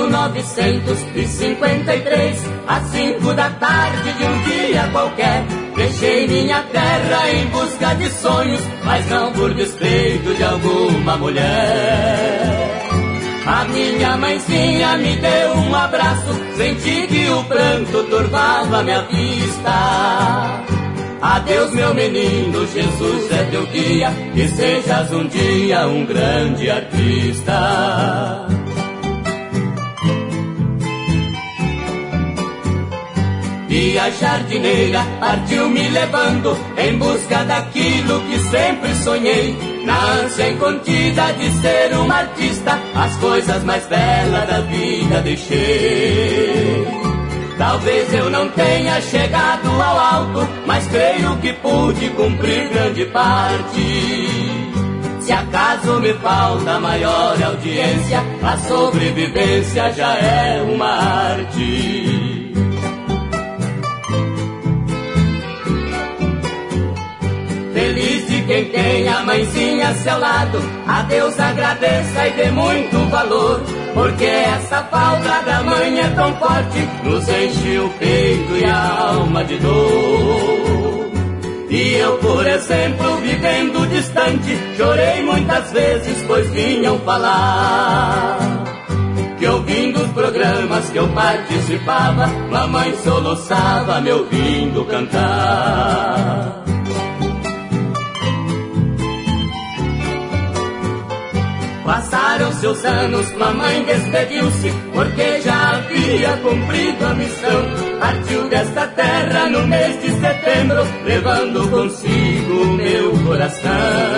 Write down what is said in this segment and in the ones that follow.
1953, às 5 da tarde de um dia qualquer, deixei minha terra em busca de sonhos, mas não por despeito de alguma mulher. A minha mãezinha me deu um abraço, senti que o pranto turvava minha vista. Adeus, meu menino, Jesus é teu guia, que sejas um dia um grande artista. E a jardineira partiu me levando em busca daquilo que sempre sonhei. Na ânsia incontida de ser uma artista, as coisas mais belas da vida deixei. Talvez eu não tenha chegado ao alto, mas creio que pude cumprir grande parte. Se acaso me falta maior audiência, a sobrevivência já é uma arte. Feliz de quem tem a mãezinha a seu lado, a Deus agradeça e dê muito valor, porque essa falta da mãe é tão forte, nos enche o peito e a alma de dor. E eu, por exemplo, vivendo distante, chorei muitas vezes, pois vinham falar que ouvindo os programas que eu participava, mamãe soluçava me ouvindo cantar. Passaram-se os anos, mamãe despediu-se, porque já havia cumprido a missão. Partiu desta terra no mês de setembro, levando consigo o meu coração.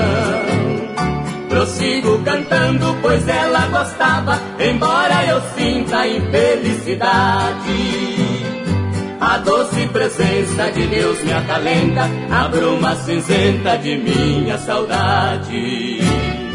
Prossigo cantando, pois ela gostava, embora eu sinta a infelicidade. A doce presença de Deus me acalenta, a bruma cinzenta de minha saudade.